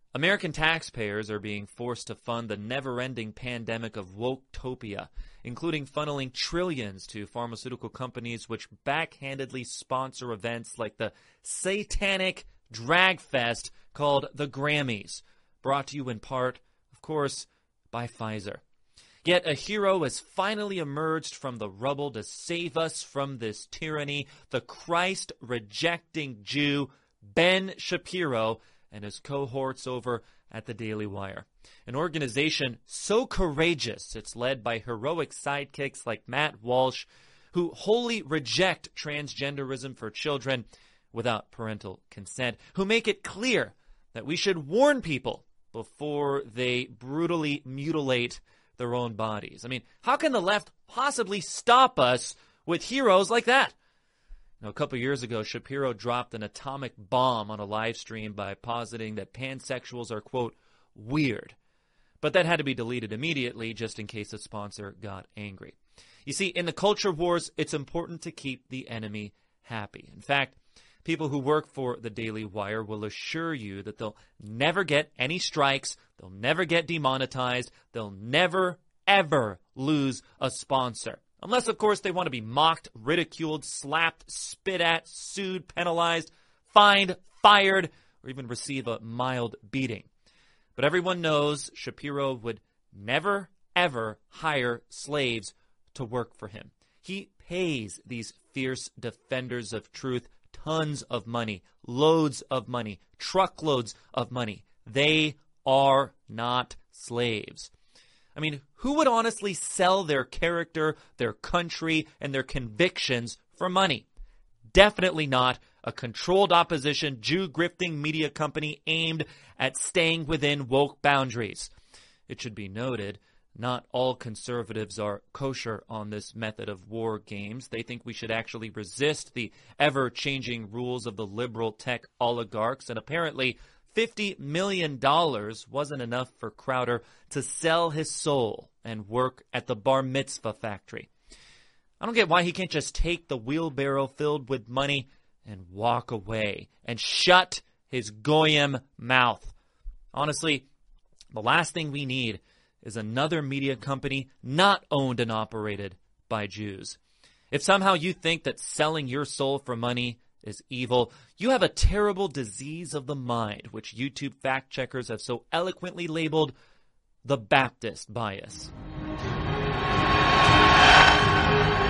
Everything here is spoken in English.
American taxpayers are being forced to fund the never-ending pandemic of woketopia, including funneling trillions to pharmaceutical companies which backhandedly sponsor events like the satanic drag fest called the Grammys, brought to you in part, of course, by Pfizer. Yet a hero has finally emerged from the rubble to save us from this tyranny, the Christ-rejecting Jew, Ben Shapiro, and his cohorts over at the Daily Wire. An organization so courageous it's led by heroic sidekicks like Matt Walsh, who wholly reject transgenderism for children without parental consent, who make it clear that we should warn people before they brutally mutilate their own bodies. I mean, how can the left possibly stop us with heroes like that? A couple years ago, Shapiro dropped an atomic bomb on a live stream by positing that pansexuals are, quote, weird. But that had to be deleted immediately just in case the sponsor got angry. You see, in the culture wars, it's important to keep the enemy happy. In fact, people who work for the Daily Wire will assure you that they'll never get any strikes, they'll never get demonetized, they'll never, ever lose a sponsor. Unless, of course, they want to be mocked, ridiculed, slapped, spit at, sued, penalized, fined, fired, or even receive a mild beating. But everyone knows Shapiro would never, ever hire slaves to work for him. He pays these fierce defenders of truth tons of money, loads of money, truckloads of money. They are not slaves. I mean, who would honestly sell their character, their country, and their convictions for money? Definitely not a controlled opposition, Jew-grifting media company aimed at staying within woke boundaries. It should be noted, not all conservatives are kosher on this method of war games. They think we should actually resist the ever-changing rules of the liberal tech oligarchs, and apparently $50 million wasn't enough for Crowder to sell his soul and work at the bar mitzvah factory. I don't get why he can't just take the wheelbarrow filled with money and walk away and shut his goyim mouth. Honestly, the last thing we need is another media company not owned and operated by Jews. If somehow you think that selling your soul for money is evil, you have a terrible disease of the mind, which YouTube fact-checkers have so eloquently labeled the Baptist bias.